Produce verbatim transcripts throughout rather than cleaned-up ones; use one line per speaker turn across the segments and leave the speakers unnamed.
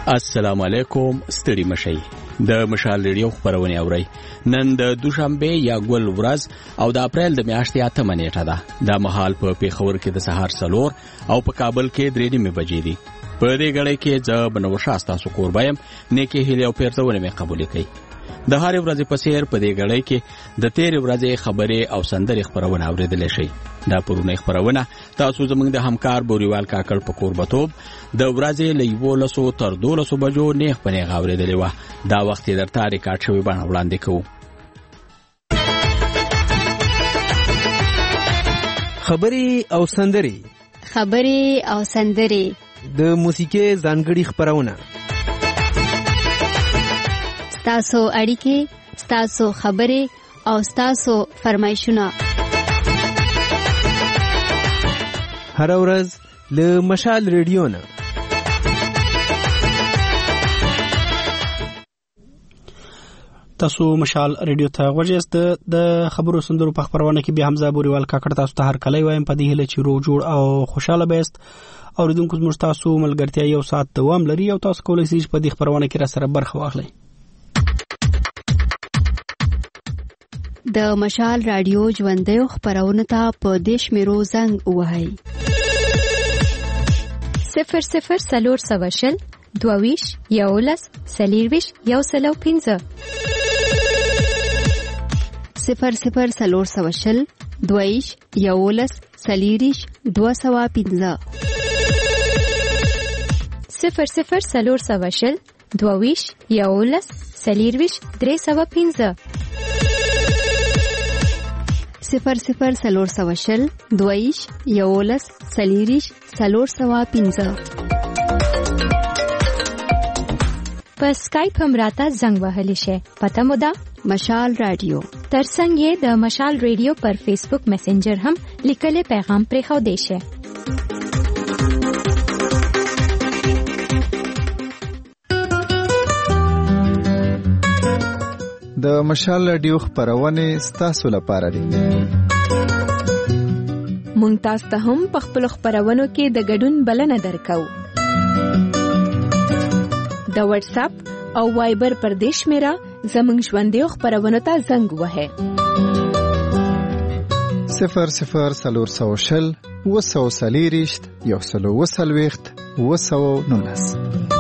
السلام علیکم، ستړي مشئ. د مشال ریډیو خبرونه اورئ. نن د دوشنبه یا ګل ورځ او د اپریل د میاشتې اتمه نیټه ده. د مهال په پیښور کې د سهار څلور او په کابل کې درې نیمې بجې دي. په دې غړې کې ځ بنوشا تاسو قربایم نیکه هلي او پیرځونه مې قبول کړئ. د هر ورځې په سیر په دې غړې کې د تیر ورځې خبرې او سندرې خبرونه اوریدل شي. دا پرونه خبرونه تاسو زموږ د همکار بوريوال کاکړ په قربتوب د ورځې لیولسو تر دولسو بجو نیخ په نیغ اوریدلې و. دا وخت در تاریخ کاټ شوی باندې وړاندې کوو.
خبرې او سندرې
خبرې او سندرې
د موسیقي ځانګړي خبرونه،
ستاسو اړیکې، ستاسو خبرې او ستاسو فرمایشونه
هر ورځ له مشال ریډیو نه.
تاسو مشال ریډیو ته غوږیاست. د خبرو سندرو په خبرونه کې به حمزه بوريوال کاکړ تاسو ته هر کله وایم په دې هله چې روغ جوړ او خوشاله بیست. اوریدونکو زموږ تاسو ملګرتیا یو ساعت دوام لري او تاسو کولای شئ په دې خبرونه کې را سره برخه واخلئ.
د مشال رادیو ژوندۍ خبرونه ته په دیش میرو زنګ وهاي
صفر صفر سلور سواشل دوویش یولس سلیرویش یو سلو پینزه
صفر صفر سلور سواشل دوویش یولس سلیریش دو سوا پینزه
صفر صفر سلور سواشل دوویش یولس سلیرویش درې سوا پینزه
صفر صفر سلور سواشل دویش یولس سلیریش سلور سوا پینزه.
په سکایپ هم راته زنګ وهلی شي. پته مو ده
مشال رادیو.
ترڅنګ یې د مشال ریډیو پر فیسبوک میسنجر هم لیکلي پیغام پرې خو دی شي.
د مشال رادیو خبرونه ستاسو لپاره دي.
مونږ تاسو ته هم په خپل خبرونو کې د ګډون بلنه درکو. د واتس اپ او وایبر پر دیش میرا زمونږ ژوندۍ خبرونو ته زنګ وهه.
صفر صفر سلور سوشل وسو سلیریشت یو سلو وسلويخت وسو نولس.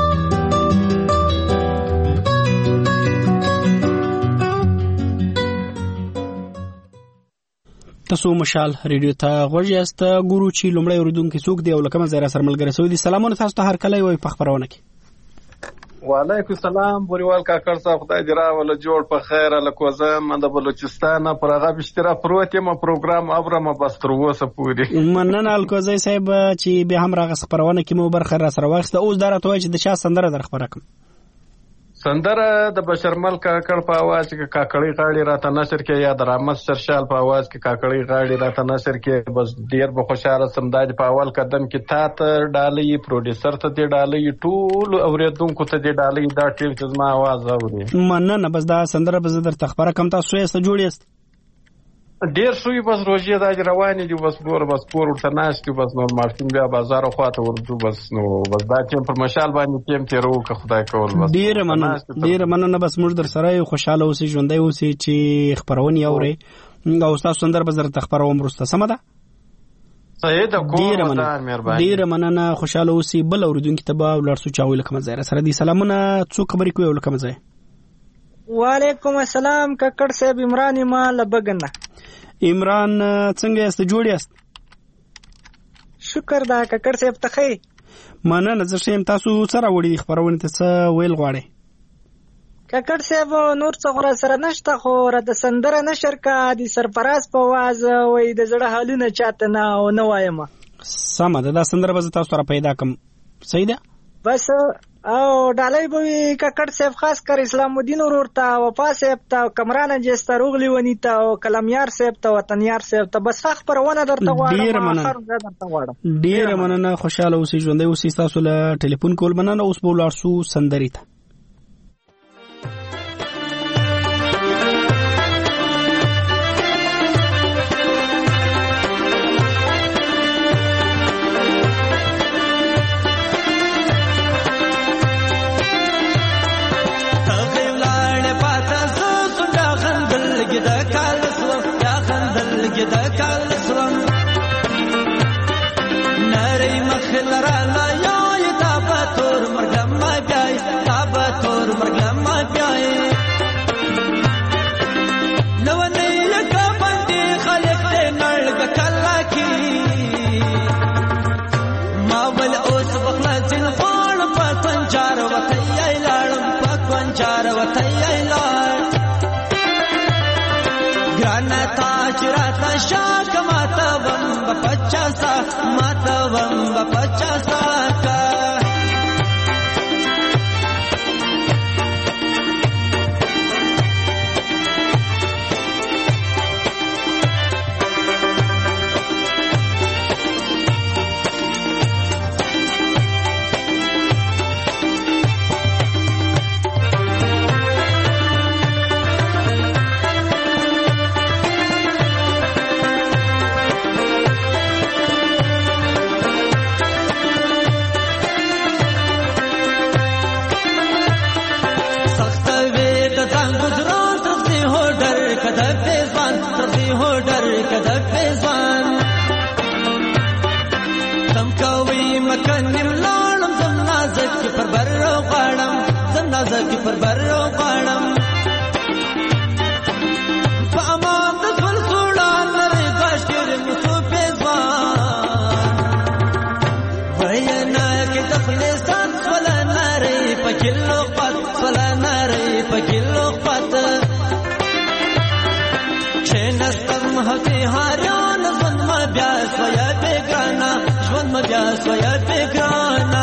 تاسو مشال ریډیو ته غوږیاست. ګورو چې لومړی اوریدونکو څوک دی او لکه مزه سره ملګری سوي دي. سلامونه تاسو ته هر کله وي په خبرونه کې.
وعلیکم السلام بوريوال کاکړ صاحب، خدای دې راوله جوړ په خیر. لکوزه من د بلوچستان پر هغه بشترا پروت یم پروګرام ابرم بس تر اوسه پورې.
مننه الکوزه صاحب چې به هم راغ خبرونه کې مو برخه را سره واخسته. اوس درته وای چې د چا سندره در خبره کوم.
سندره د بشرمل کاکړ په आवाज کې کاکړی غاړي راته نشر کې یا د رحمت سرشال په आवाज کې کاکړی غاړي راته نشر کې. بس ډیر به خوشاله سم داج په اول قدم کې تا ته ډالۍ پروډوسر ته دې ډالۍ ټول اوریدونکو ته دې ډالۍ دا ټیم چې زما आवाज اوري.
مننه. بس دا سندره به زه درته خبره کوم. تاسو یې څه جوړیست؟
ډیر شوی بس روزي دا رواني دي. بس ګور بس کور ورته ناشتي. بس نو مارتین بیا بازار خواته ورځو. بس نو بس دا ټیم پر مشال باندې ټیم تیرو که خدای کول. بس
ډیر مننه ډیر مننه. بس موږ در سره خوشاله اوسې ژوندۍ اوسې چې خبرونه اوري او تاسو سندره به درته خبروم وروسته. سمه ده؟
صحیح ده. کوم ودان مهرباني.
ډیر مننه. خوشاله اوسې. بل اوریدونکو ته به ولرسو چاوي لکه مزه سره دي. سلامونه. څو خبرې کوي لکه مزه؟
وعلیکم السلام کاکړ صاحب. عمران ما لبګنه.
عمران څنګه یاست؟ جوړ یاست؟
شکر دا کاکړ صاحب ته خی.
مننه. زه شیم. تاسو سره وړي خبرونه ته څه ویل غواړي؟
کاکړ صاحب نور څه غوړه سره نشته خو را د سندره نشر کا دي سرفراز په واز وای د زړه حالونه چاته نه او نه وایم.
سمه ده. دا سندره به تاسو سره پیدا کوم. صحیح ده.
بس او ډالۍ به کاکړ صاحب خاص کر اسلام الدین ورور ته وفا صاحب ته کمران جسته روغلی ونی ته او کلمیار صاحب ته وطنیار صاحب ته. بس خخ پرونه درته غواړم.
ډیر مننه. ډیر مننه. خوشاله اوسئ ژوندۍ اوسئ. تاسو له ټلیفون کول مننه. اوس به ولارسو سندري ته.
ګرانه تا چې راته شاک ماتوم به پچاسا ماتوم به پچاسا کا زکی پر برو غړم په امان د خپل سوړان لري باشر مسو پیزوان وینا کې تخلصان ولا نری په کلو پات ولا نری په کلو پات شنستم هدي هاران زم بیا سویا بیگانا ژوند م بیا سویا بیگانا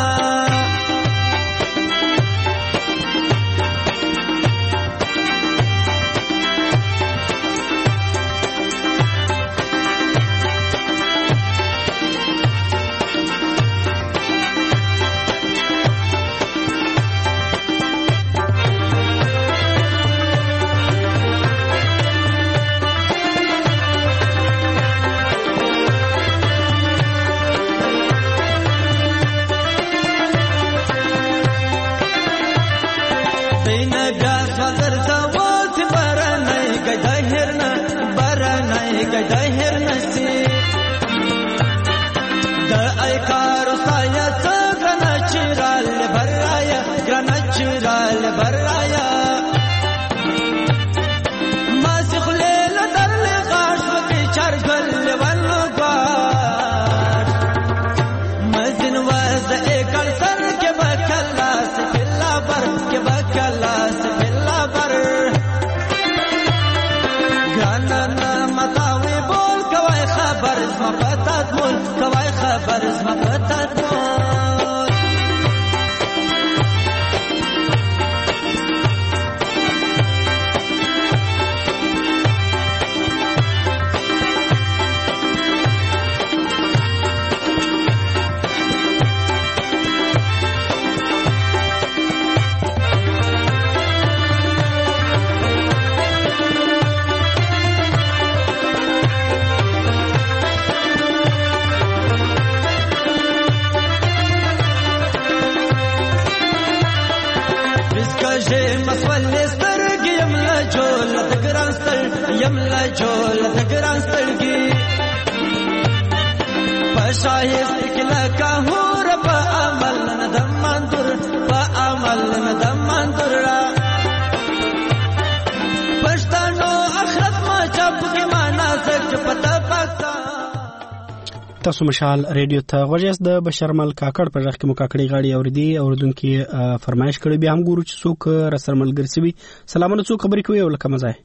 تاسو مشال ریډیو ته غوښیاست د بشرمل کاکړ په ځخ کې مو کاکړی غاړي اوریدي اوردونکو فرمایش کړی بیا هم ګورو چې څوک رسرمل ګرځوي سلامونه څوک خبرې کوي او لکه مزه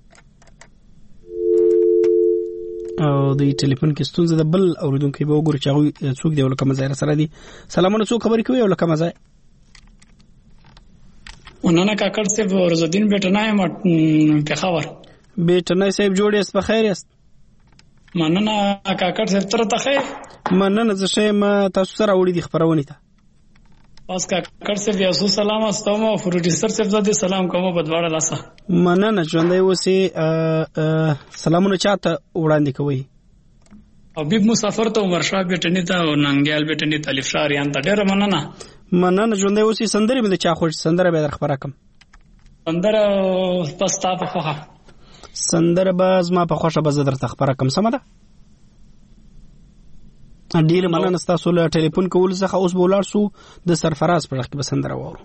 او د ټلیفون کې ستونزه ده بل اوردونکو به وګورو چې هغه څوک دی او لکه مزه سره دي سلامونه څوک خبرې کوي او لکه مزه
وننه کاکړ صاحب ورزدین بیٹنای مټ په خبر
بیٹنای صاحب جوړ یې په خیر است
مننه کاکړ صاحب تر ته خیر
مننه زه شې ما تاسو سره وړي دي خبرونه ته
اوس کاکړ صاحب یو سلام استوم او پروډوسر صاحب زده سلام کوم په دواړه لاسه
مننه ژوندۍ اوسې سلامونه چاته وړاندې کوي
او بیب مسافر ته عمر شاه بیٹنی ته او ننګیال بیٹنی ته الف شاه ریان ته ډېر مننه
مننه ژوندۍ اوسې سندري مې چا خوښ سندره به در خبره کوم
سندره پستا په خوخه
سندره باز ما په خوښه به زدر تخبره کوم سم ده ډیر مننه تاسو له ټلیفون کول څخه اوس بولار سو د سرفراز پر کې به سندره وورو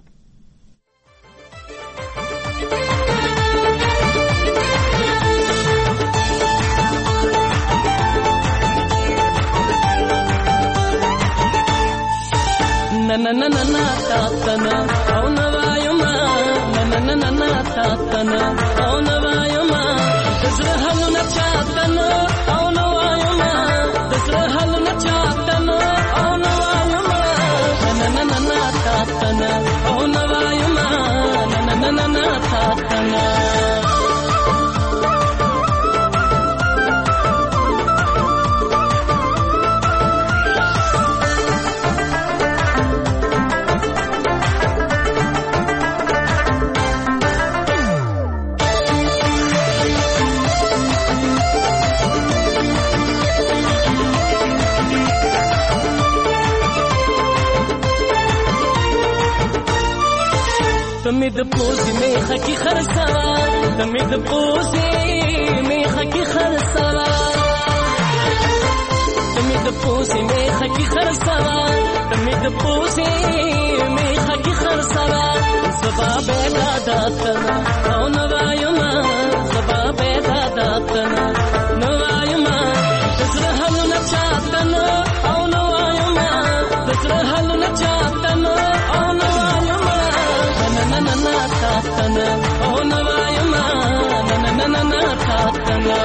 na na na na ta ta na au na va yo ma na na na na ta ta na au na va yo ma دزره حالو نه چاتن او نه وایم دزره حالو نه چاتن او نه وایم نه نه نه نه تاتن او نه وایم نه نه نه نه تاتن تمې د پوزې میخه کې خرڅوا تمې د پوزې میخه کې خرڅوا تمې د پوزې میخه کې خرڅوا تمې د پوزې میخه کې خرڅوا زبا به داتن او نو وایم زبا به داتن نو وایم دزره حالو نه چاتن او نو وایم دزره حالو نه چاتن او نو وایم na na na tatana oh na vayama na na na na tatana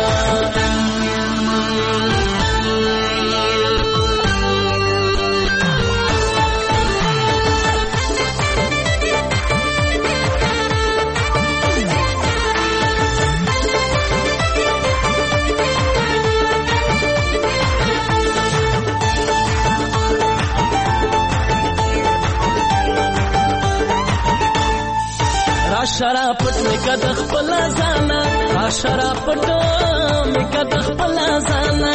شراپت می کد خپل ځانا شراپت می کد خپل ځانا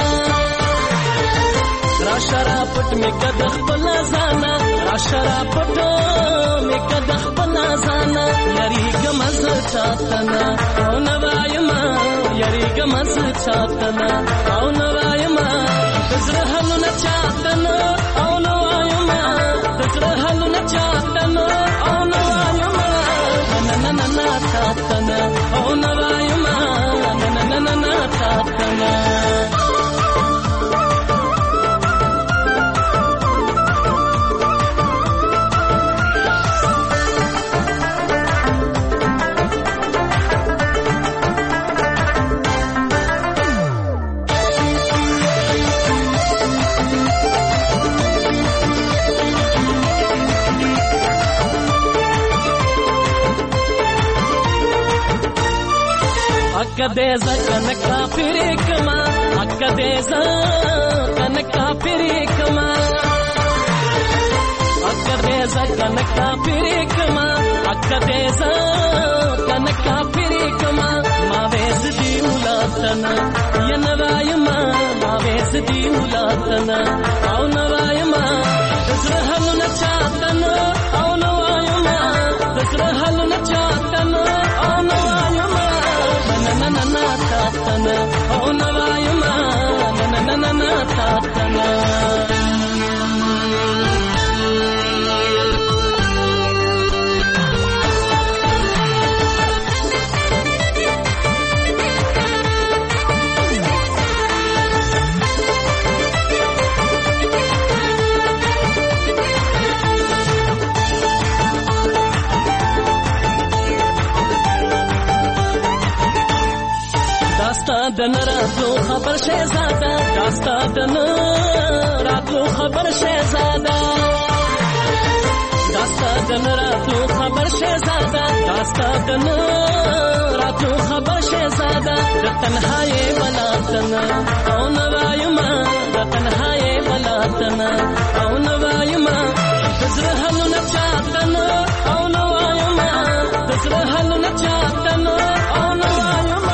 را شراپت می کد خپل ځانا را شراپت می کد خپل ځانا یری گمز چاتنا او نوایما یری گمز چاتنا او نوایما دزره حالو نه چاتنا او نوایما دزره حالو نه چاتنا او نوایما na na na tatana oh na vayama na na na na tatana Akkadeza kanaka pirikama Akkadeza kanaka pirikama Akkadeza kanaka pirikama Akkadeza kanaka pirikama Ma vesdi ulatana yanavayama ma vesdi ulatana au navayama dazra halu na chatana au navayama dazra halu na chatana au navayama na na na tatana oh na vayama na na na na tatana داستا دن راتلو خبر شهزاده داستا دن راتلو خبر شهزاده داستا دن راتلو خبر شهزاده داستا دن راتلو خبر شهزاده د تنهایی بلاتن او نوایما د تنهایی بلاتن او نوایما دزره حالو نه چاتن او نوایما دزره حالو نه چاتن او نوایما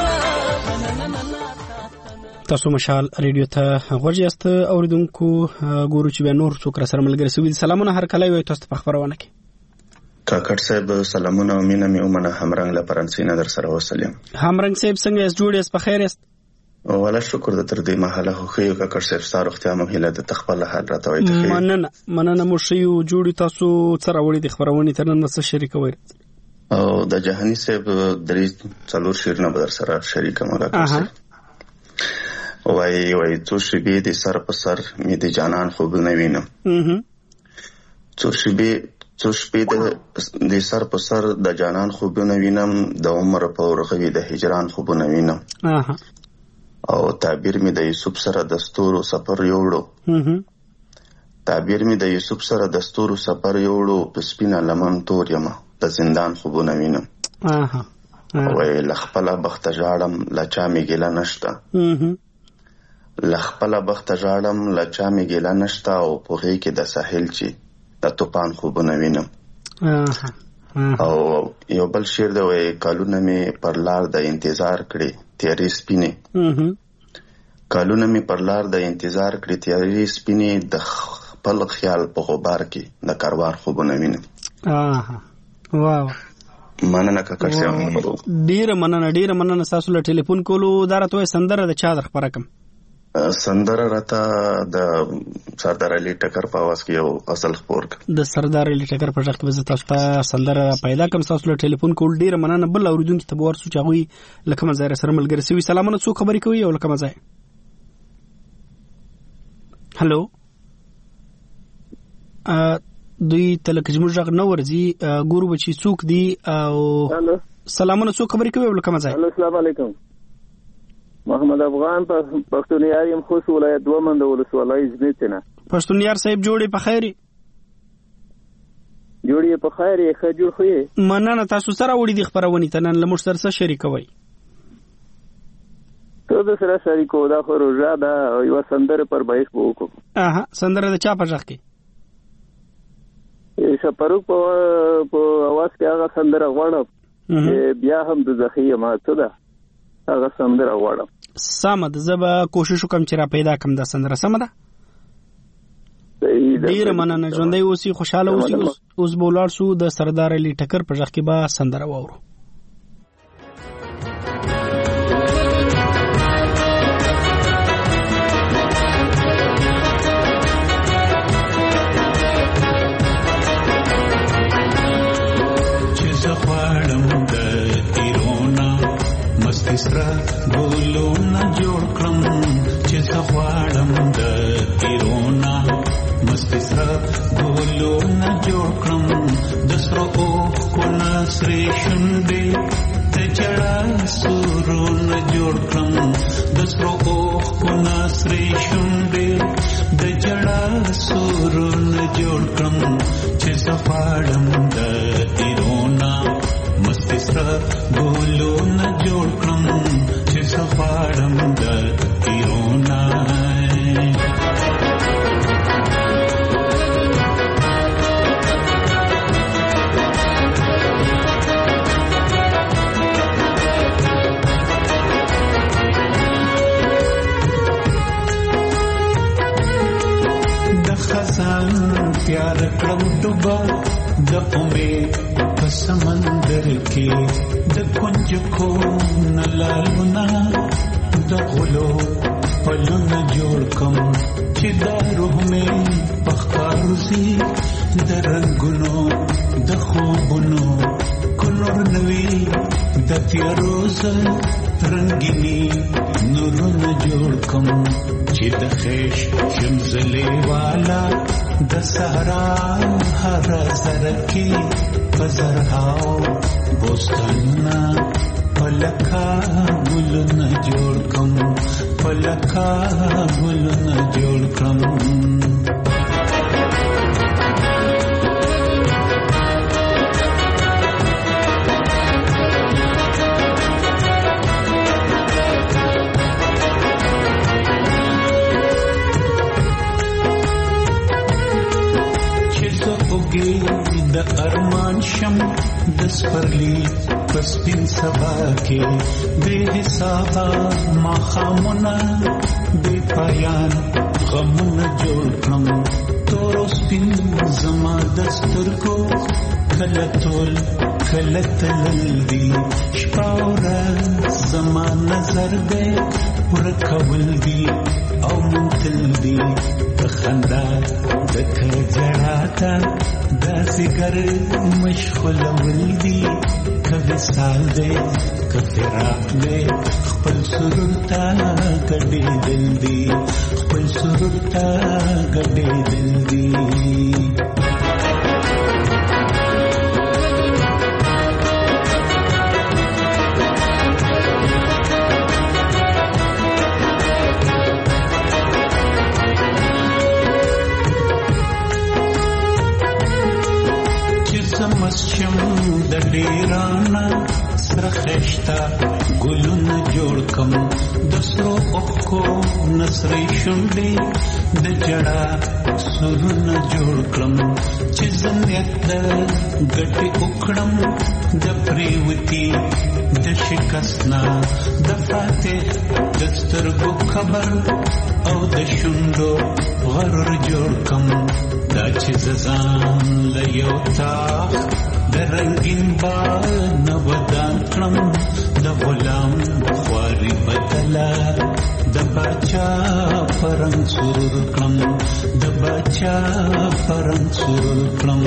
تاسو مشال ریډیو ته غوږ یاست اوریدونکو ګورو چې به نور څوک را سره ملګری سوي سلامونه هر کله وي تاسو په خبرونه کې
کاکړ صاحب سلامونه مینه مې ومنه همرنګ له فرانسې در سره وسلم
همرنګ صاحب څنګه یې جوړ یې په خیر یې
ولا شکر د تر دې محله خو یو کاکړ صاحب ستاره اختیار مو هله د تخپل حال راته وایي ته
مننه مننه مو شیو جوړی تاسو سره وړي د خبرونه ترنن سره شریکوي
او د جهانی صاحب درې څلور شیرنه بدر سره شریکه مګه وای وای تو شبي د سر په سر می د جانان خوب نه وینم څو شبي څو شپې د سر په سر د جانان خوبونه وینم، د عمر په ورغوي د هجران خوبونه وینم. او تعبیر می د یوسف سره د ستورو سفر یوړو تعبیر می د یوسف سره د ستورو سفر یوړو په سپینه لمن تور یم د زندان خوبونه وینم. وای لخپله بخته ژاړم له چا مې ګیله نشته، لخپله بخته ژاړم له چا مې ګیله نشته، او په غېږ کې د ساحل چې د توپان خوبونه وینم. او یو بل شعر دی وای کالونه مې پر لار د انتظار کړي تیارې سپینې، کالونه مې پر لار د انتظار کړي تیارې سپینې، د خپل خیال په غبار کې د کاروان خوبونه وینم.
واو
مننه کاکړ صاحب،
ډیره مننه ډیره مننه تاسو له ټلیفون کولو. دا راته وای سندره د چا در خبره کم؟
سندره راته د سردار علي ټکر په आवाज کې یو اصل خبر
د سردار علي ټکر په ځخ کې به تاسو ته سندره پیدا کوم. تاسو له ټلیفون کول ډیره مننه. بل اوریدونکو ته ورسو چې هغه لکه مزه سره ملګری سوي. سلامونه، څو خبرې کوي او لکه مزه؟ هالو ا دوی تلک جمهور ژغ نو ورځي ګورو بچي څوک دی او سلامونه، څو خبرې کوي او لکه مزه؟
السلام علیکم، محمد افغان پښتونیار یم، خوست ولایت دومن د ولسوالۍ ځمکه.
پښتونیار صاحب جوړې په خیري؟
جوړې په خیري، ښه جوړ خو یې.
مننه. تاسو سره وړي دي خبرونه ته نن لمر سره شریکوي؟
ته د سره شریکو دا خو روزه دا یو سندره پر بایش وکړو.
اها سندره د چا په ځخ کې؟
شپروک په په आवाज کې هغه سندره غواړم، بیا هم د ځخې ما ته ده هغه سندره غواړم.
سمه ده، زه به کوشش وکم چې را پیدا کم دا سندره. سمه ده، ډیره مننه. ژوندی اوسئ، خوشاله اوسئ. اوس به ولاړ شو د سردار علي ټکر په ځخ کې به سندره واورو.
سره ګلونه جوړ کړم چې زغواړم د تیرونا، مست سره ګلونه جوړ کړم د سرو کو نسرې شونډې د جړا سورونه جوړ کړم د سرو کو نسرې شونډې د جړا سورونه جوړ کړم چې زغواړم د تیرونا، مست سره ګلونه جوړ کړم چې زغواړم د تیرونا. د خزان پیار کړم ډوبه د امید په سمندر کې د کنج کو نلالونا د غلو پلونه جوړ کم چې دا روح مې پخکاروزی د رنگونو د خوبونو کنور نوی د تیاروز رنگینی نورونه جوړ کم چې د خیش شمزلی والا د صحرا هر زرکی پزرهاو بوستاننا پلکا گلنا جوړ کم پلکا گلنا جوړ کم. د ارمان شم د سپرلی پسپین سبا کې بے حسابا مخامنا بے پایان غمنا جوړ کړم تور سپین زما دستور کو کله تول کله تللی شپاورا زما نظر دې ورکول دی او منتل دی خندا د کجراتا داسې ګر مشغول ولدي کله سال دې کفراق دې خپل سرور تا کډې دل دی خپل سرور تا کډې دل دی. ډیرانا سره خشتا ګلونه جوړ کم د سرو اوخو نسري شونډې د جړا سرونه جوړ کړم چې زنیت د ګټي وکړم د پریوتی د شکستنا د فاتح د سترګو خبر او د شونډو غرور جوړ کم دا چې زان لیو تاخ د رنگین با نودان کړم د غلام خواري بدلا د بچا پرنګ سرور کړم د بچا پرنګ سرور کړم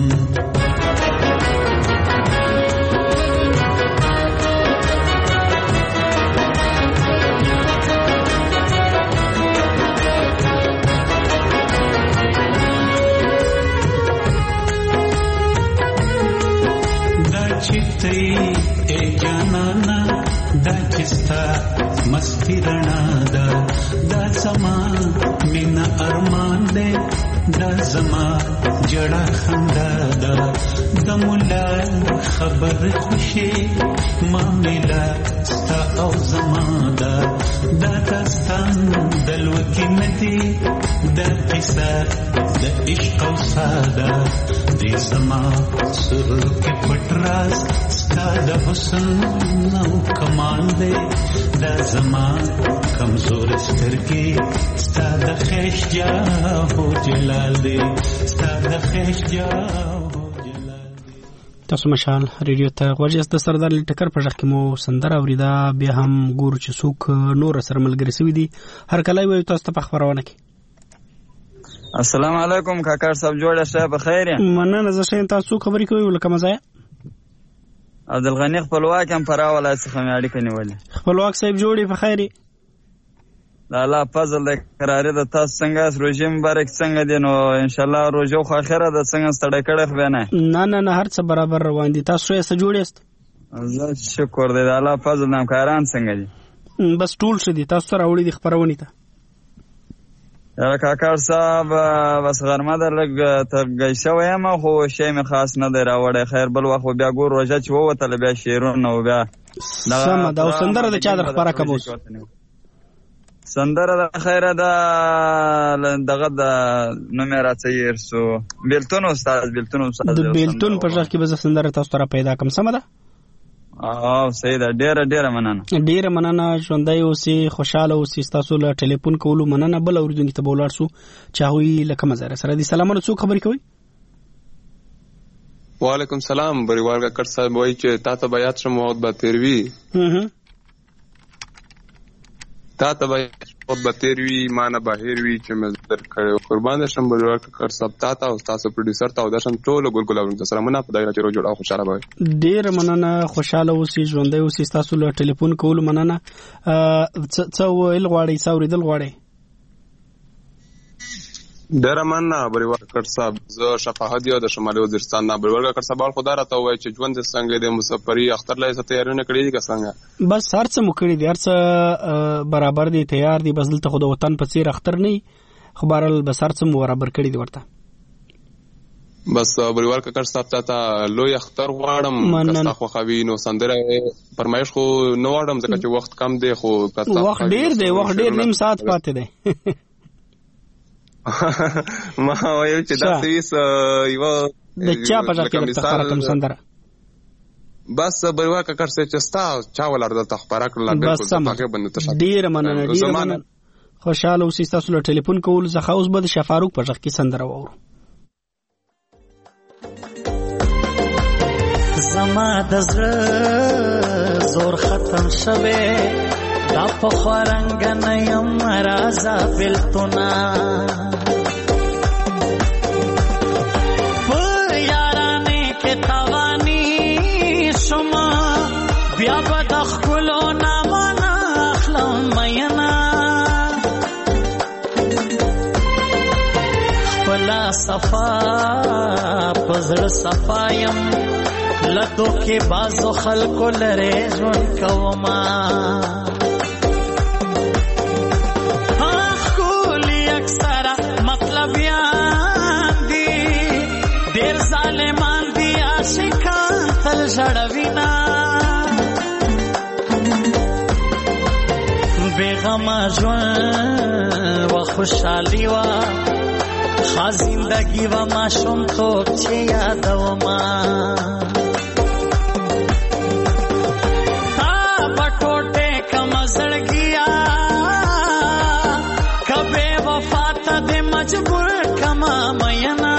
چیتای ای جانانا دا چستا مستی رنا دا دا زما مینا ارمان دے دا زما جڑا خندا دا دا مولا خبر خوشی معاملہ ستا او زما دا دا داستان دلوکی ندی دا قصہ دا عشق او سادا دی زما سر کے پٹراس ستا دا حسن او کمال دے دا زما کمزور سترگی ستا دا خیش جا ہو جلال دے ستا دا خیش جا
تاسو مشال ریډیو ته غوږی است. سردار لټکر په ځخ کې مو سندره اوریدا بیا هم ګور چې څوک نور سره ملګری سوي دي هر کله وي تاسو ته په خبرونه کې.
السلام علیکم کاکا صاحب جوړه شه په خیر
مننه زه شین تاسو خبرې کوي ولکه مزه
عبدالغنی خپلواک هم پراوله څخه مې اړیکه نیولې.
خپلواک صاحب جوړي په خیر
لا لا فضل د قرارې د تاسو څنګه روزي مبارک څنګه دي نو ان شاء الله روزو خو اخره د څنګه ستړی کړه خو نه
نه نه نه هر څه برابر روان دي. تاسو یې څه جوړیست؟
زه شکر دې الله فضل نام کاران څنګه دي
بس ټول شه دي تاسو سره وړي د خبرونه ته
یا کاکا صاحب بس غرمه در لګ ته گیسه وایم خو شی می خاص نه دی راوړی خیر بل وخت بیا ګور روزه چې ووتل بیا شیرونه او بیا
سم دا سندره د چا در خبره کوم
سندره د خیره دا دغه د نومه راځي ارسو بیلتون استاد بیلتون استاد
د بیلتون په ځخ کې به سندره تاسو را پیدا کوم سم ده
او سیدا ډیره ډیره مننه
ډیره مننه ژوندۍ اوسې خوشاله اوسې تاسو له ټلیفون کولو مننه بل اوریدونکو ته بولار سو چاوي لکه مزاره سره دي سلامونه څوک خبرې کوي.
وعلیکم سلام بریوال کا کټ صاحب وای چې تا ته بیات شم وخت به تیروي
هه
تا ته وخت به تیروي مانه بهیر وی چې مزدر کړو قربان شم بریوال کا کټ صاحب تا ته او تاسو پروډوسر ته او دشم ټول ګل ګلابونو سره مونږ په دایره کې رو جوړه خوشاله وای.
ډیر مننه خوشاله اوسې ژوندۍ اوسې تاسو له ټلیفون کولو مننه څه ویل غواړئ څه اوریدل غواړئ؟
ډیر مننه بریوال کټ صاحب زه شفاهت یو د شمالي وزیرستان نه بریوال کټ صاحب خدا راته وای چې ژوند څنګه د مسافری اختر لای څه تیارونه کړی دي څنګه
بس هر څه مو کړی دي هر څه برابر دي تیار دي بس دلته خو د وطن په څیر اختر نه خبرل بس هر څه مو برابر کړی دي ورته
بس بریوال کټ صاحب ته لوی اختر غواړم کستا خو خوي نو سندره پرمایش خو نو غواړم ځکه چې وخت کم دی خو
کستا وخت ډیر دی وخت ډیر نیم ساعت پاتې دی
ما وایو چې دا سویس یو
د چا په ځکه د تخره کوم سندره
بس بریوال کټ څه چستا چا ولر د تخره کړل بالکل هغه باندې تشکر
ډیر مننه ډیر مننه خوشاله اوسې تاسو له ټلیفون کول زخه اوس به د شفاروق په ځکه سندره وورو.
زما د زړه زور ختم شوه دا په خورنګ نه یم رازا بلتونا پر یارانه کې توانی شما بیا به د خلو نامه اخلم مینا خپلا صفا پزړ صفایم لدو کې بازو خلکو لره ژوند کوما اخولی اکثر مطلب یان دی ډیر ظالمان دی عاشقان تل جړوینا بیغم ژوند و خوشحالی و خا زندگی و ماشوم توب چې یادوما تا پټوټه کم زړګیا کبه وفات دې مجبور کما مینا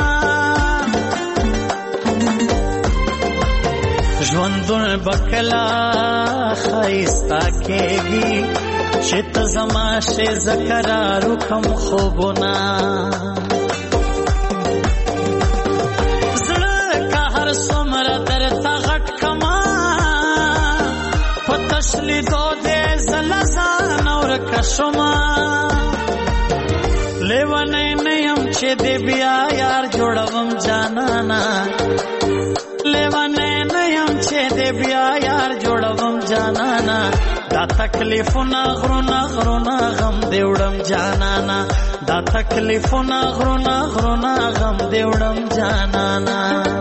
ژوندون بکلا خایستا کېږي چې ته زما شې زکرارو کم خوبونه زړه کا هر څومره درته غټ کما په تشلیدو دې زله ځان ورکه شوما لیونی نه یم چې دې بیا یار جوړوم جانانا لیونی نه یم چې دې بیا یار جوړوم جانانا دا تکلیفونه غرونه غرونه غم دې وړم جانانا دا تکلیفونه غرونه غرونه غم دې وړم جانانا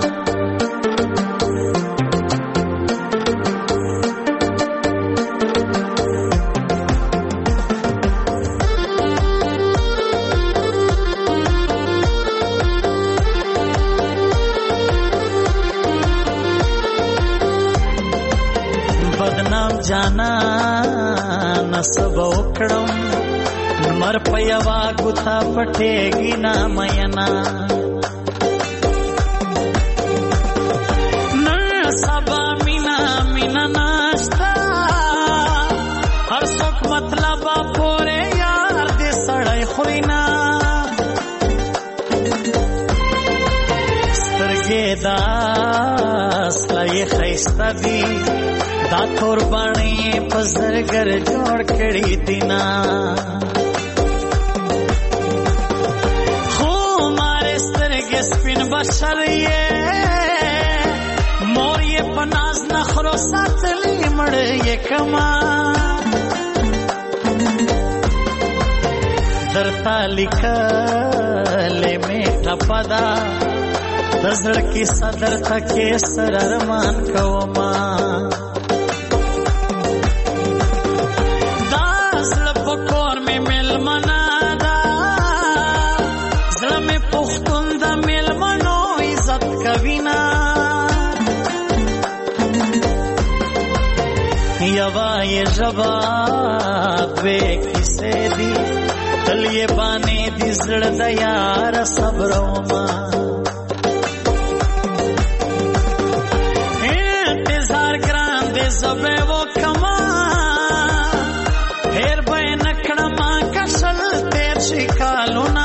जाना नसब उकड़म मर पयवा गुथा पटेगी ना मयना न सबा मीना मीना नाश्ता हर सुख मतलब पोरे यार दे सड़ाई खुरीना स्तरगे दास लाई खैस्ता दी دا تور باڼې په زرګر جوړ کړي دینا خو ماره سترګې سپین بشر یې مور یې په ناز نخرو ساتلې مړ یې کما درته لیکلې مې ټپدا د زړه کې صدر تکې سر ارمان کوما یوا یہ جواب وے کسے دی تلیے بانے دی زړ د یار صبروما انتظار ګران دې زبې و کما هر به نکړما کشل تیر شي کالونا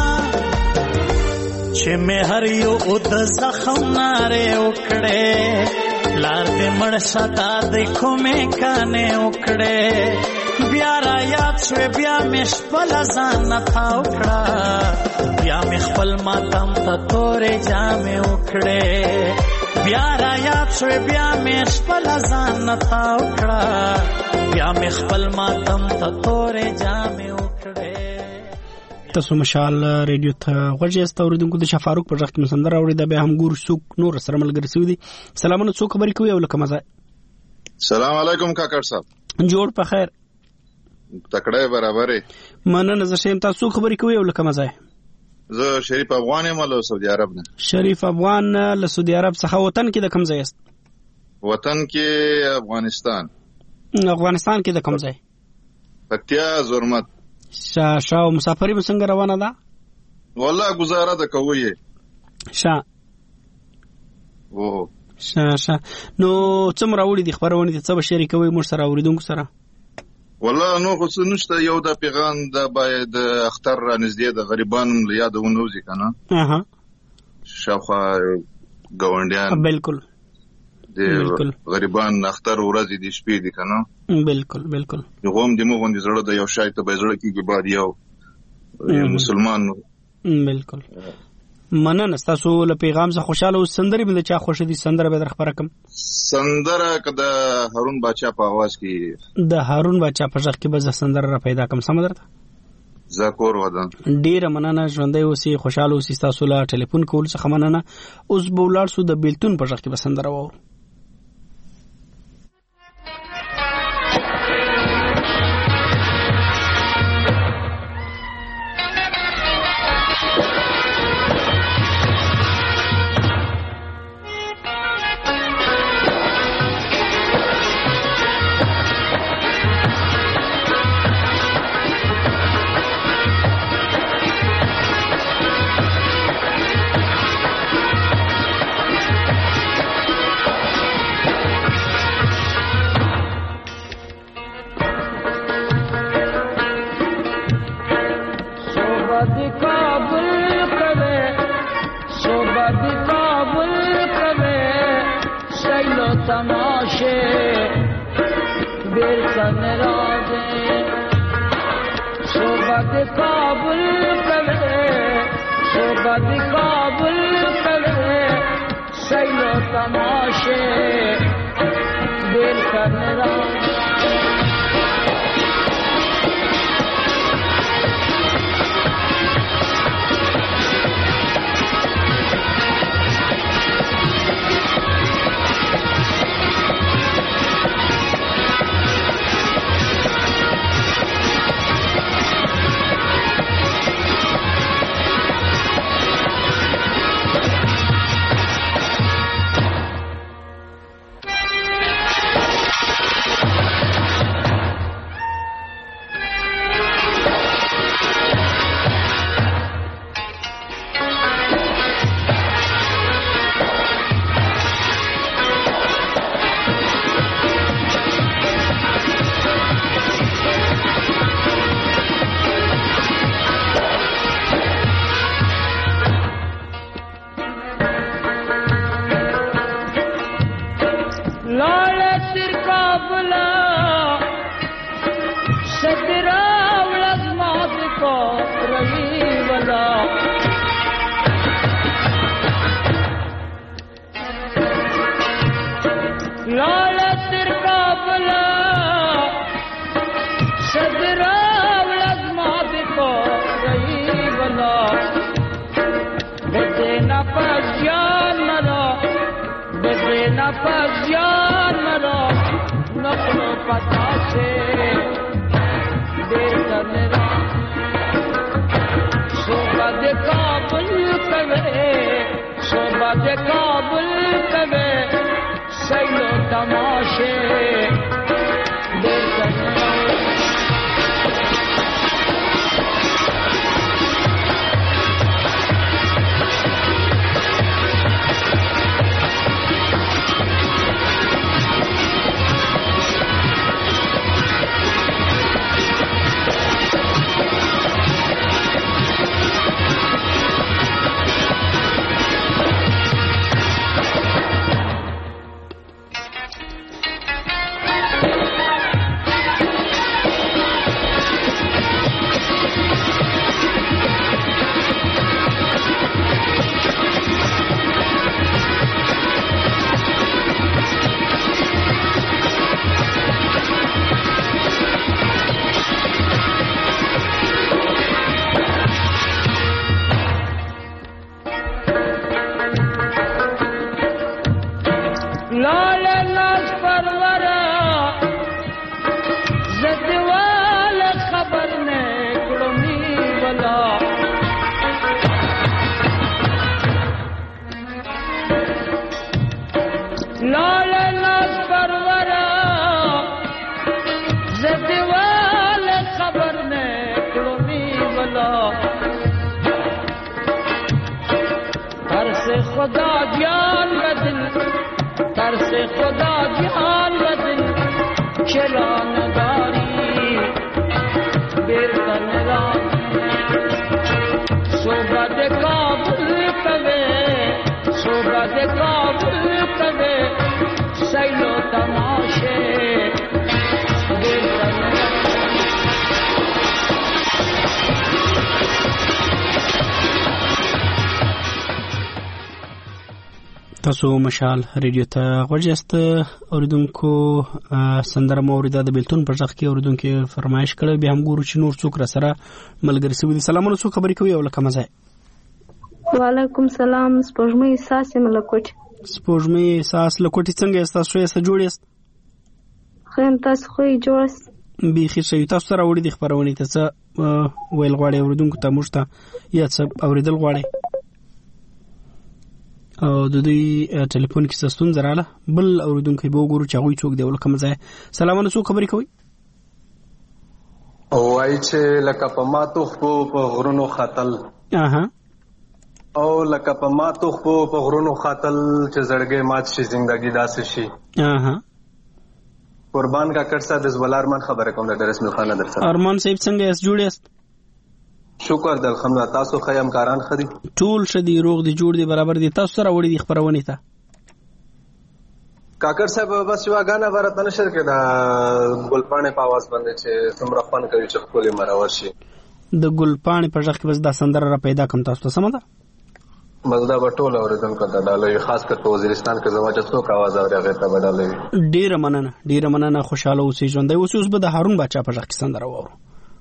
چې مې هر یو د زخم ناره وکړې لار دې مړ شتا دیکھو مې کانه وکړې بیا را یاد شوې بیا مې خپل ځان نه تا وکړه بیا مې خپل ماتم ته تورې جامې وکړې بیا را یاد شوې بیا مې خپل ځان نه تا وکړه بیا مې خپل ماتم ته تورې جامې وکړې
تاسو مشال ریډیو ته غوږی است اوریدونکو د شفاروق پر وخت مسندر اوریدا به هم ګور سوق نور سره ملګری سوي دي سلامونه څوک خبرې کوي او لکه مزه
سلام علیکم کاکړ صاحب
جوړ په خیر
تکړه برابرې
مننه زه شیم تاسو خبرې کوي او لکه مزه
زه شریف افغان یم له سعودي عرب نه
شریف افغان له سعودي عرب څخه وطن کې د کوم ځای است
وطن کې افغانستان
افغانستان کې د کوم ځای
پکتیا زرمت
شا شا مسافری به څنګه روانه ده
والله گزاره ده کوي
شا
وو
شا شا نو څومره وړي د خبرونه دي څه به شریکوي مر سره اوریدونکو سره
والله نو خو څه نشته یو د پیغام د باید اختر را نږدې د غریبانو له یادونه وځي کنه
اها
شاوخوا ګاونډیان
بالکل
د غریبان اختر ورځې د شپې دي کنه
بالکل بالکل
یو هم د مو غوندې زړه د یو شای ته به زړه کېږي بعد یو مسلمان
بالکل مننه تاسو له پیغام څخه خوشاله او سندري بل چا خوشې دي سندره به در خبره کوم
سندره کده هارون بچا په आवाज کې
د هارون بچا په ځخ کې به سندره را پیدا کوم سم درته
زکور ودان
ډیر مننه ژوندۍ اوسې خوشاله اوسې تاسو له ټلیفون کول څخه مننه اوس بولار سو د بیلتون په ځخ کې به سندره وو
صوبه د کابل کوي صوبه د کابل کوي سیلو تماشه دیر کرنرا
تاسو مشال ریډیو ته غوښیاست اوریدونکو سندره موریده د بلتون پر ځخ کې اوریدونکو فرمایش کړو به هم ګورو چې نور څوک را سره ملګری سوي دي. سلامونه څوک خبرې کوي او لکه مزه.
وعلیکم سلام سپوږمۍ احساس ملکوټ.
سپوږمۍ احساس لکوټ څنګه است تاسو یې جوړ یاست؟
خیم تاسو خو یې جوړ یاست؟
بيخي شي تاسو سره وړي د خبرونه ته څه ویل غواړي اوریدونکو ته مشته یا څه اوریدل غواړي او د دې ټلیفون کې ستون زراله بل اوریدونکو به وګورو چې هغه څوک دی ولکه مزه. سلامونه څوک خبرې کوي؟
او وای چې لکه په ماتو خو په غرونو خاتل
اها
او لکه په ماتو خو په غرونو خاتل چې زړګي مات شي ژوندۍ داسې شي.
اها
قربان کا کړه د زولارمن خبره کوم د رسمي خانه درته.
ارمان صاحب څنګه اس جوړ یاست؟
شکر د الحمدلله. تاسو خیم کاران خدي
ټول شدي روغ دي جوړ دي برابر دي. تاسو سره وړي دي خبرونه ته
کاکر صاحب بس یو غانا برته نشر کې دا ګلپانه په आवाज باندې چې څومره فن کوي چې خپل مراور شي.
د ګلپاڼې په ځخ کې بس دا سندره را پیدا کوم تاسو ته سم ده
بس دا بټول اوریدونکو ته ډالوي خاص کر په وزیرستان کې زما چې څوک आवाज اوري هغه ته ډالوي
ډیره مننه ډیره مننه خوشاله اوسئ ژوندۍ اوسئ اوس به د هارون بچا په ځخ کې سندره وورو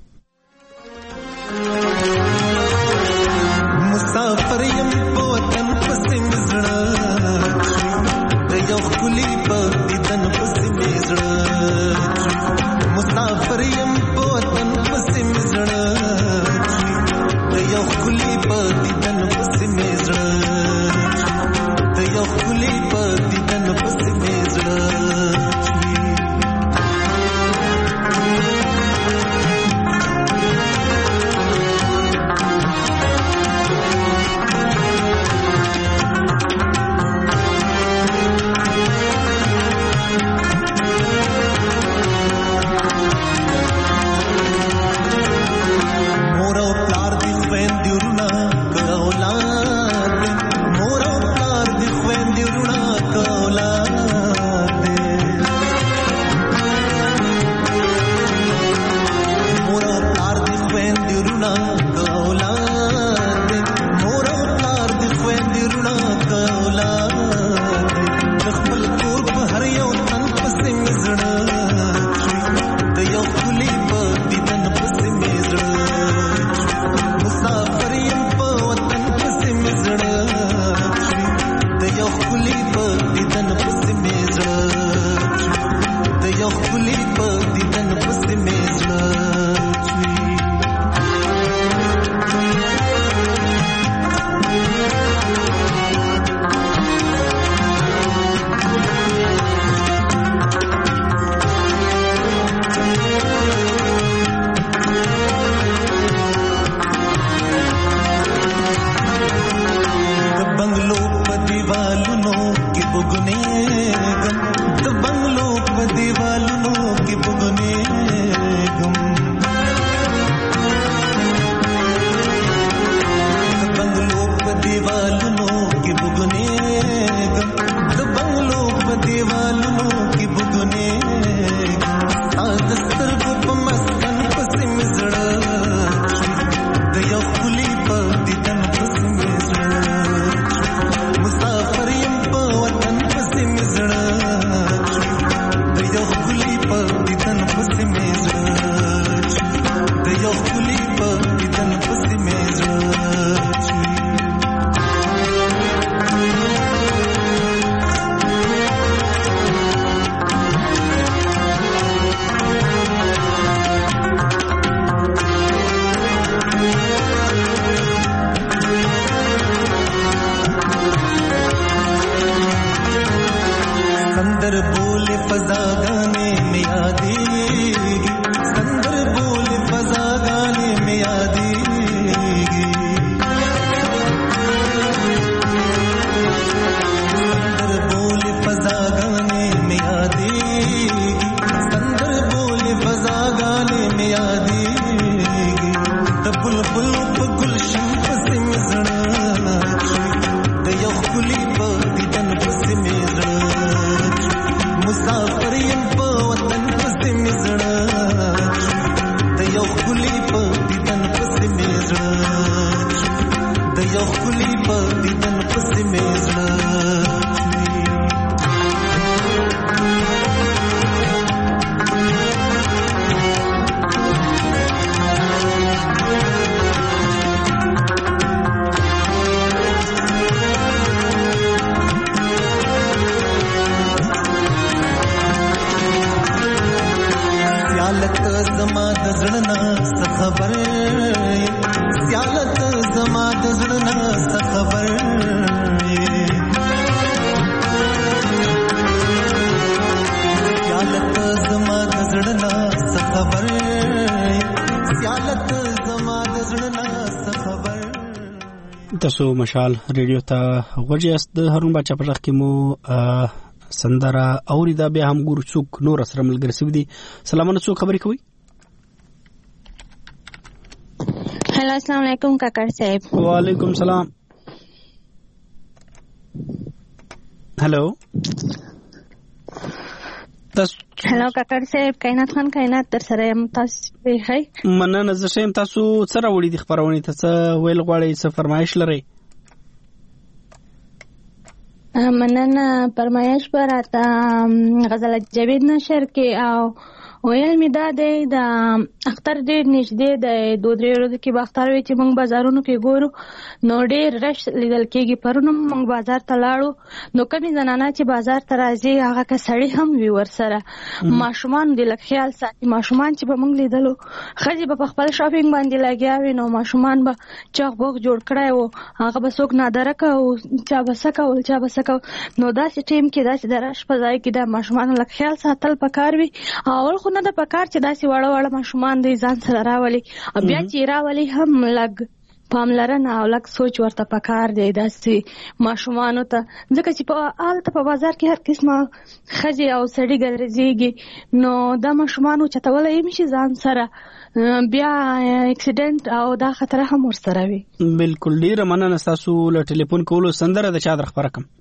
مسافر يم په وطن پسې مزړه د یو خلی په دیدن پسې مزړه مسافر يم په وطن پسې مزړه د یو خلی په دیدن پسې مزړه د یو خلی په دیدن پسې مزړه
تاسو مشال ریډیو ته غوږی د هارون بچا په ځخ کې مو سندره اوریدا به هم ګور څوک نور سره ملګری سوي دي سلامونه څوک خبرې کوي
هلو السلام علیکم کاکر صاحب
وعلیکم سلام هلو
هلو کاکړ صاحب کائنات خان کائنات در سره یم تاسو به هی
مننه زه شم تاسو سره وړي د خبرونه ته څه ویل غواړئ څه فرمایش لرئ
مننه فرمایش براته غزل جاوید نشر کې او ویل می دا دی د اختر ډیر نږدې د دوه درې ورځې کې به اختر وي چې موږ بازارونو کې ګورو نو ډیر رش لیدل کېږي پرونه موږ بازار ته لاړو نو کمی زنانه چې بازار ته راځي هغه که سړی هم وي ورسره ماشومان د لږ خیال ساتي ماشومان چې به موږ لیدلو ښځې به په خپل شاپینګ باندې لګیا وي نو ماشومان به چغ بوغ جوړ کړی و هغه به څوک نادرکه او چا به څه کول چا به څه کول نو داسې ټیم کې داسې د رش په ځای کې د ماشومانو لږ خیال ساتل پکار وي اول خو نه د پکار چې داسې واړه واړه ماشومان دی ځان سره راولي بیا چې راولي هم لږ پاملرنه او لږ سوچ ورته پکار دی داسې ماشومانو ته ځکه چې په هلته په بازار کې هر قسمه ښځې او سړي ګرځېږي نو دا ماشومانو چتولی هم شي ځان سره بیا اکسیډنټ او دا خطره هم ورسره وي
بالکل ډېره مننه ستاسو له ټلیفون کولو سندره د چا در خپره کړم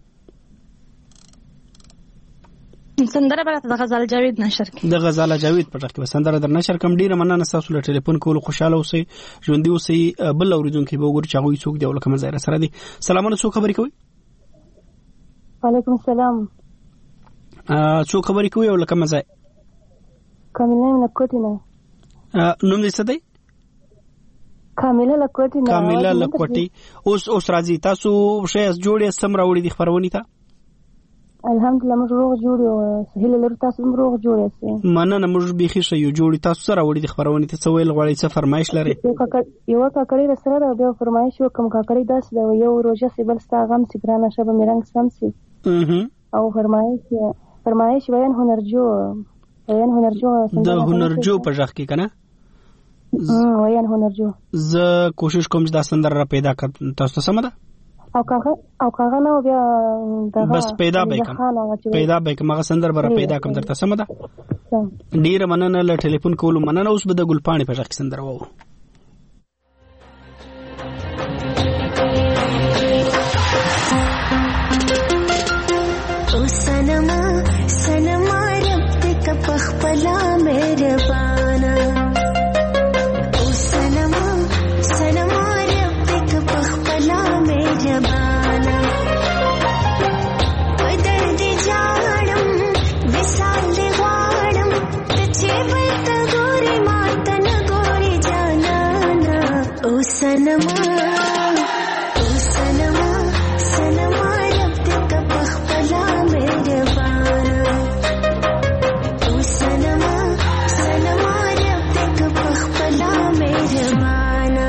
سندره به د غزال جاوید نشر کې
د غزال جاوید په ټاکي سندره در نشر کوم ډیره مننه تاسو له ټلیفون کولو خوشاله اوسئ ژوندۍ اوسئ بل اوریدونکو به وګورئ چې هغه څوک دی او کوم ځای سره دی سلامونه څوک خبرې کوي
وعلیکم السلام
څوک خبرې کوي او کوم ځای
کامله لکوټی نه
نوم دې څه دی
کامله لکوټی نه
کامله لکوټی اوس اوس راځي تاسو شې جوړې سم راوړي د خبرونی ته
الحمدلله موږ روغ جوړ یو هیله لرو تاسو هم روغ جوړ یاست
مننه موږ بيخي شو جوړ تاسو سره وړي د خبرونه ته څه ویل غواړئ څه فرمایش لري
یو کاکړی سره دا به فرمایش وکم کاکړی داس دا یو روزه سی بل ستا غم سی ګرانه شبه میرنګ سم سی او فرمایش فرمایش وین هنرجو وین هنرجو
د هنرجو په ځخ کې کنه
وین هنرجو
ز کوشش کوم چې دا سندره پیدا کړم تاسو سم ده
او کاغه او کاغه نو بیا دغه
بس پیدا بیکم پیدا بیکم هغه سندر بر پیدا کوم درته سم ده ډیر مننه له ټلیفون کولو مننه اوس به د ګلپانی په ځخ سندر وو
او سنما سنما رب کا پخپلا مهربانا او سنما سنما رب کا پخپلا مهربانا بدرد جانم وصال غوانم تچے بلت گوری ماتن گوری جانانا او سنما او سنما سنما رب کا پخپلا مهربانا او سنما سنما رب کا پخپلا مهربانا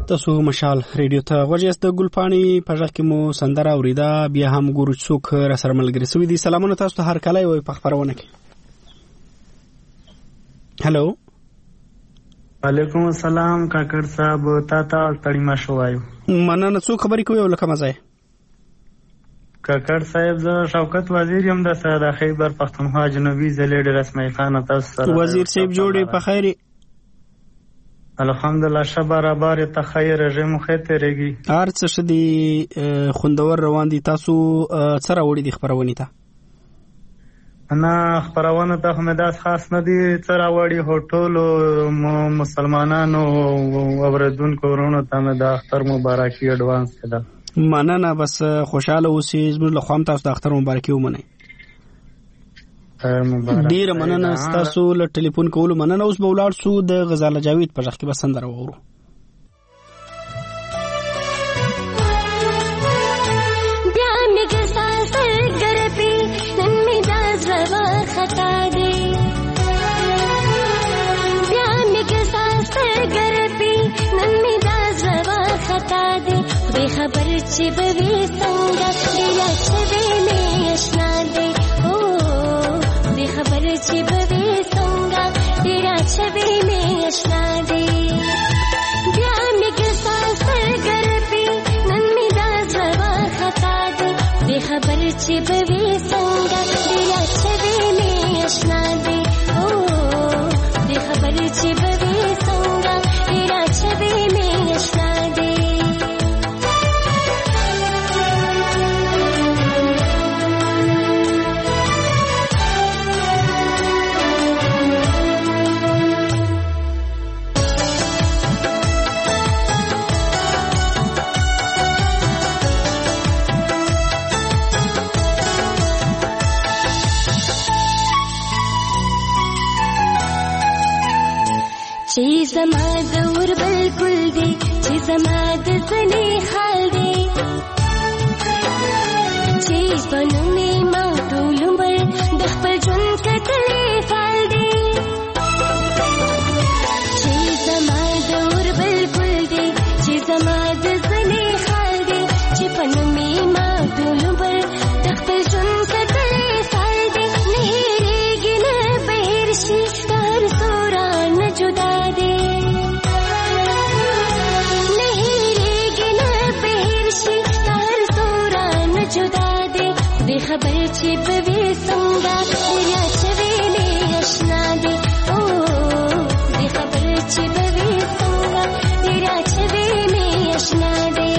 تاسو مشال ریډیو ته غوږیاست. د ګلپاڼي په ځای کې مو سندره اوریدا. بیا هم ګورو څوک را سره ملګری سوي دي. سلامونه تاسو ته هر کله وي په خبرونه کې. هالو
وعلیکم السلام کاکړ صاحب، تا ته تړي ما شوایو.
مننه. څوک خبرې کوي ولکه مزه؟
کاکړ صاحب زه شوکت وزیر یم د ساده خیبر پختونخوا جنوبي ضلع ډېر رسمي خان. تاسو سره
وزیر صاحب جوړې په خیر؟
الحمدلله شه برابر ته خیر رژیم خو تیریږي.
هر څه شدي خوندور روان دي. تاسو څه راوړي دي خبرونه ته؟
نه خبرونه ته هم داس خاص نه دي څه راوړي. هوټل مسلمانانو اوردونکو ورونو ته مې د اختر مبارکي اډوانس کړه.
مننه. بس خوشاله اوسئ. زموږ له خوا تاسو د اختر مبارکي ومنئ. ډیره مننه تاسو له ټلیفون کولو. مننه. اوس به ولاړ سو د غزاله جاوید په ځخ کې بس سندره وورو.
بیا می ګسا سر ګرپی نن می داز روا خطا دی. بیا می ګسا سر ګرپی نن می داز روا خطا دی. به خبر چې به وی څنګه بیا چې می آشنا دی. خبر چې به څنګه ډیره چوي مې آشنا دی. بیا مې ګسا سر ګرپی نن مې دا زوا خطا دی. به خبر چې به څنګه ډیره چوي مې آشنا دی. او به خبر چې به څنګه ډیره چوي مې آشنا دی. چې زما د ور بلکل دی، چې زما د زنې حال دی، چې بنومې ما ټول عمر د خپل ژوند کتلې فال دی. چې زما د ور بلکل دی، چې زما د زنې حال دی، چې بنومې ما ټول عمر د خپل ژوند کتلې فال دی. نه هېرېږي نه بهر شي هر سورا نه جدا دی. نه هېرېږي نه بهر شي هر سورا نه جدا دی. بې خبر چې به وي څنګه دنیا چوي مې اشنا دی. او بې خبر چې به وي څنګه دنیا چوي مې اشنا دی.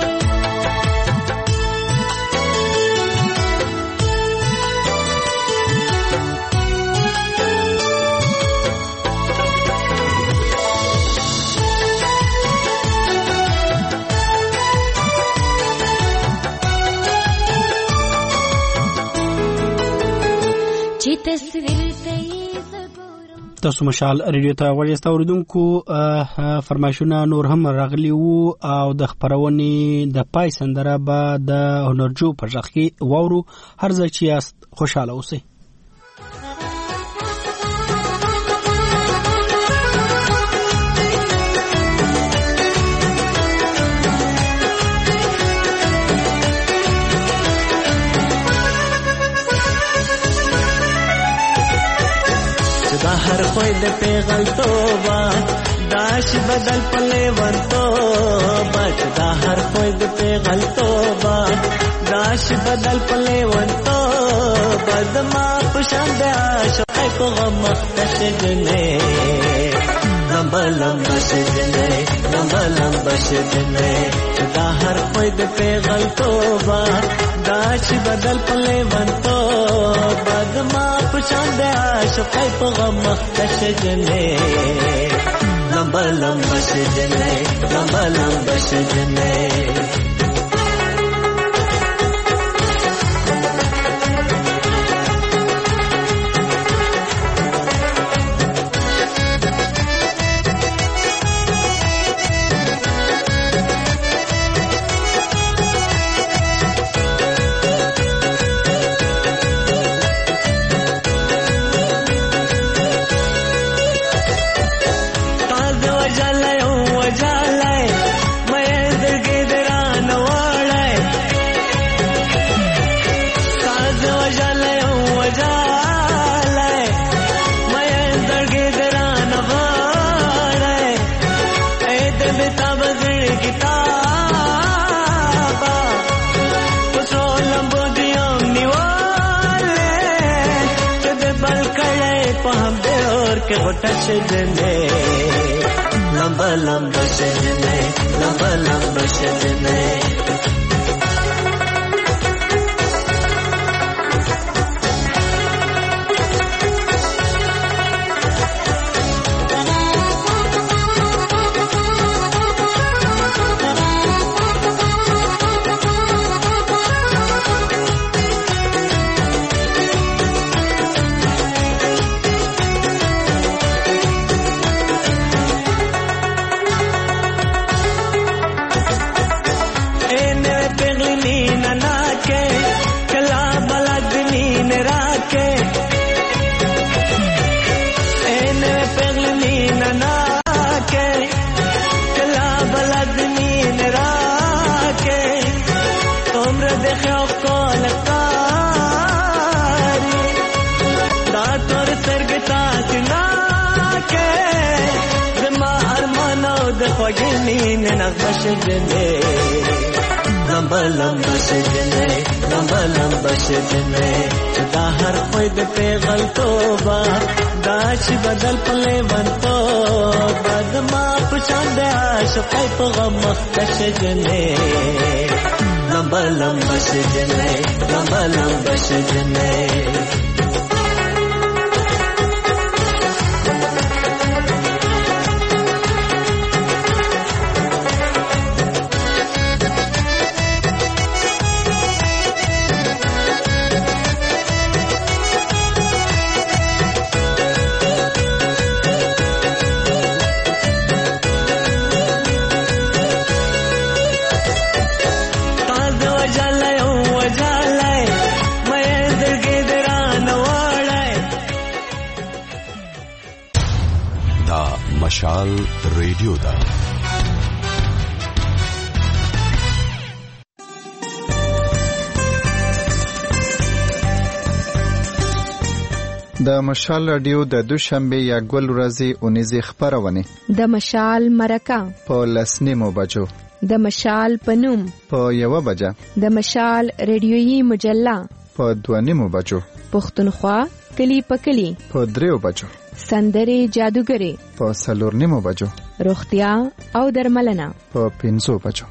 تاسو مشال ریډیو ته ورسته اوریدونکو فرمایشونه نور هم راغلی وو او د خبرونې د پای سندره به د هنرجو په ځخ کې وورو. هر ځای چې یاست خوشاله اوسئ.
هر خوی د پیغل توبه داش بدل پلے ون توبه. دا هر خوی د پیغل توبه داش بدل پلے ون توبه. زما پشان د عاشق کو غم مخکش جنے لمبا لمبا شجنے لمبا لمبا شجنے. دا هر خوی د پیغل توبه داش بدل پلے ون توبه. زما پشان د عاشق کو غم مخکش جنے لمبا لمبا شجنے لمبا لمبا شجنے. के गोटा सजने लंबा लंबा सजने लंबा लंबा सजने सजने लंबा लंबा सजने लंबा लंबा सजने दा हर पैद पे गलतोबा दाश बदल पले बनतो बद मा पछंद आश पे गम सजने लंबा लंबा सजने लंबा लंबा सजने
مشال ریډیو دا
د مشال رادیو د دوشنبه یا ګل ورځې اونیزه خبرونه
د مشال مرکه
په لسنیمو بجو
د مشال پنوم
په یو بجه
د مشال ریډیویی مجله
په دوانیمو بجو
پښتونخوا کلی پکلی
په دریو بجو
سندري جادوګری
په سلورنیمو بجو
روغتیا او درملنه
په پنځو بجو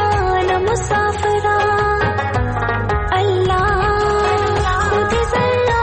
Allah, khud zalla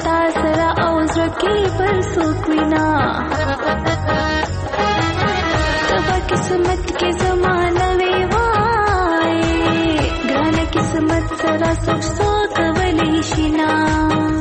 تا سره او زړه کې بل څوک وینا تبا قسمت کې زمانه وی وای ګرانه قسمت سره څوک څوک ولی شینا